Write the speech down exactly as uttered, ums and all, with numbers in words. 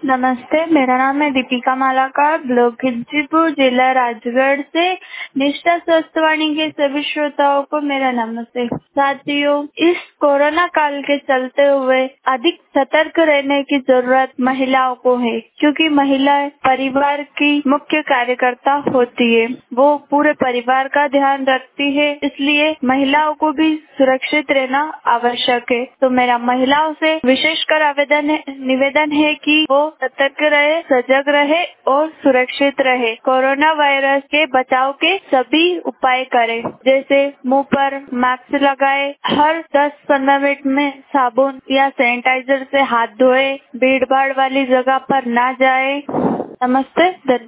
नमस्ते, मेरा नाम है दीपिका मालाकार, ब्लॉक खिलचीपुर, जिला राजगढ़ से। निष्ठा स्वस्थवाणी के सभी श्रोताओं को मेरा नमस्ते। साथियों, इस कोरोना काल के चलते हुए अधिक सतर्क रहने की जरूरत महिलाओं को है, क्योंकि महिलाएं परिवार की मुख्य कार्यकर्ता होती है। वो पूरे परिवार का ध्यान रखती है, इसलिए महिलाओं को भी सुरक्षित रहना आवश्यक है। तो मेरा महिलाओं से विशेषकर आवेदन है, निवेदन है कि वो सतर्क रहे, सजग रहे और सुरक्षित रहे। कोरोना वायरस के बचाव के सभी उपाय करें, जैसे मुंह पर मास्क लगाए, हर दस पंद्रह मिनट में साबुन या सैनिटाइजर से हाथ धोए, भीड़ भाड़ वाली जगह पर ना जाए। नमस्ते।